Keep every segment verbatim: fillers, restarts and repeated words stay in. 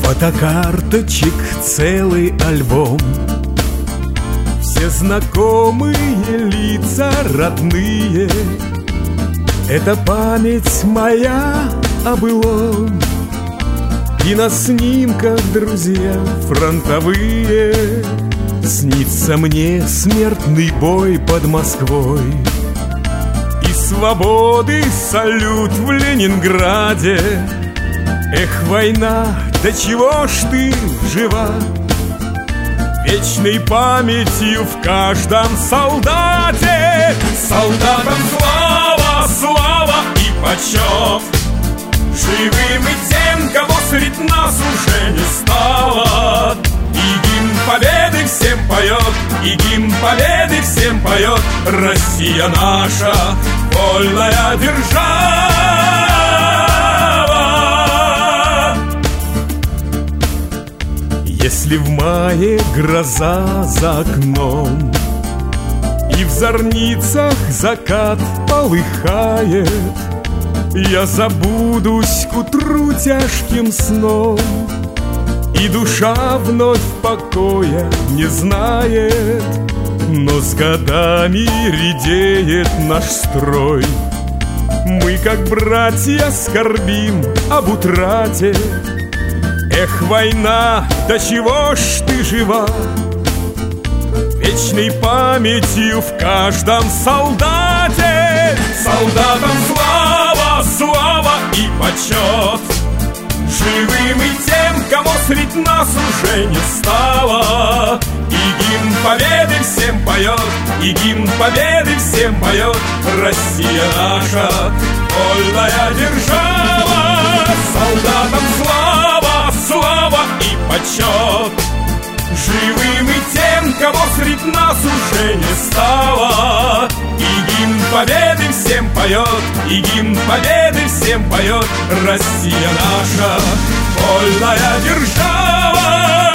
Фотокарточек целый альбом, все знакомые лица родные. Это память моя о былом, и на снимках друзья фронтовые. Снится мне смертный бой под Москвой и свободы салют в Ленинграде. Эх, война, да чего ж ты жива, вечной памятью в каждом солдате. Солдатам слава, слава и почет, живым и тем, кого средь нас уже не стало. И гимн победы всем поет, и гимн победы всем поет Россия наша, вольная держава. Если в мае гроза за окном и в зорницах закат полыхает, я забудусь к утру тяжким сном, и душа вновь покоя не знает. Но с годами редеет наш строй, мы, как братья, скорбим об утрате. Эх, война, да чего ж ты жива, вечной памятью в каждом солдате. Солдатам слава, слава и почет, живым и тем, кого средь нас уже не стало. И гимн победы всем поет, и гимн победы всем поет Россия наша, вольная держава. Солдатам слава, слава и почет, живым и тем, кого средь нас уже не стало. И гимн победы всем поет, и гимн победы всем поет Россия наша, вольная держава.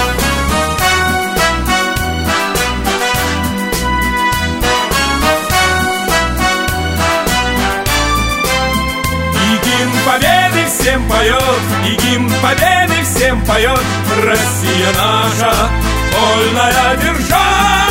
И гимн победы всем поет, и гимн победы всем поет Россия наша, вольная держава.